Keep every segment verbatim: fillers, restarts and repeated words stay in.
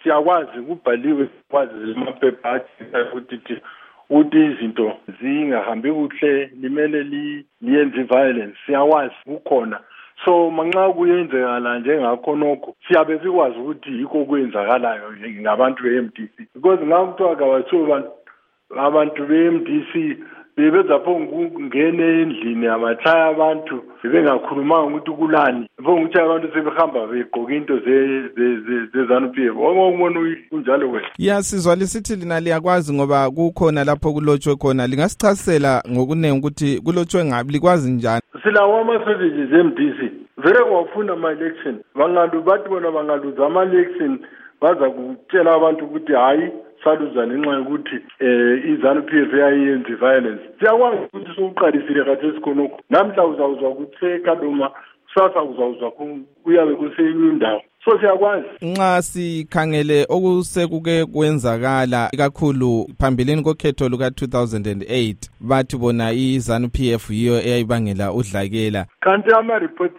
siyakwazi kubhaliwe kwazi amaphepha athi ukuthi ukuthi izinto zingahambi kuhle limele liyenze violence siyakwazi kukhona so manxa kuyenzekala njengakho nokho siyabe sikwazi ukuthi yikho kwenzakalayo ngabantu be-M D C because ngakuthiwa kabathiwa abantu be-M D C bebeza pho ngene endlini abatshaya abantu bengakhulumanga ukuthi kulani pho ukuthi abantu sebehamba begqoka into ze ze ZANU P F okubona kunjalo wena ya sizwa lisithi lina liyakwazi ngoba kukhona lapho kulotshwe khona lingasichasisela ngokunene ukuthi kulotshwe ngabi likwazi njani silawo ama-strategies e-M D C vele kwafuna ama-election bangalu bathi bona bangaluza ama-election baza kutshela abantu ukuthi hayi saluza ngenxa yokuthi eh iZANU P F yayenza violence siyakwazi ukuthi sokuqalisile kade sikhonokho namhla uzawuzwa ukuthi eKadoma kusasa uzawuzwa kuyabe kusenye indawo so siyakwazi nxa sikhangele okusekuke kwenzakala kakhulu phambilini kokhetho luka two thousand eight bathi bona iZANU P F yiyo eyayibangela udlakela kanti ama reports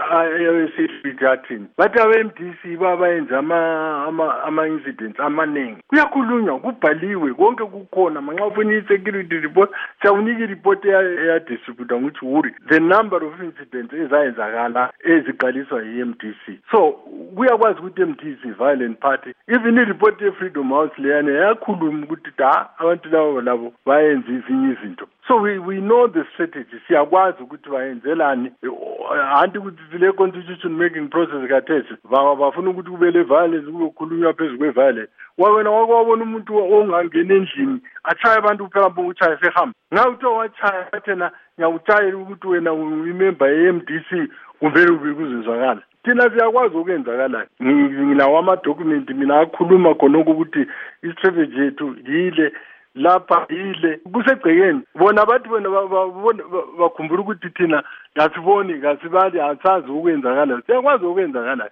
ayesifikathini bathi abe-M D C babayenza ama ama ama incidents amaningi kuyakhulunywa kubhaliwe konke kukhona manxa ufuna i-security report siyawunika i-report eyadistributwa nguthi wuri the number of incidents ezayenzakala eziqaliswa yi-M D C so kuyakwazi ukuthi M D C violent party even i-report ye-Freedom House leyana yakhuluma ukuthi da abantu labo labo bayenza ezinye izinto so we we know the strategy siyakwazi ukuthi bayenzelani anti ukuthi le constitution making process kathesi bafuna ukuthi kube le violence kukhulunywa phezulu kwe-violence wena wakwabona umuntu ongangena endlini atshaya abantu kuphela mbo utshaya sehamba ngawuthiwa watshaya athena ngiyakutshayela ukuthi wena uyimember ye-M D C kumvele ube kuzizwakala thina siyakwazi ukwenzakalayo nginawo amadokumenti mina akhuluma khonokho ukuthi i-strategy yethu yile lapha yile kusegcekeni bona bathi bona bakhumbula ukuthi thina ngasiboni ngasibali asazi ukwenzakalayo siyakwazi ukwenzakalayo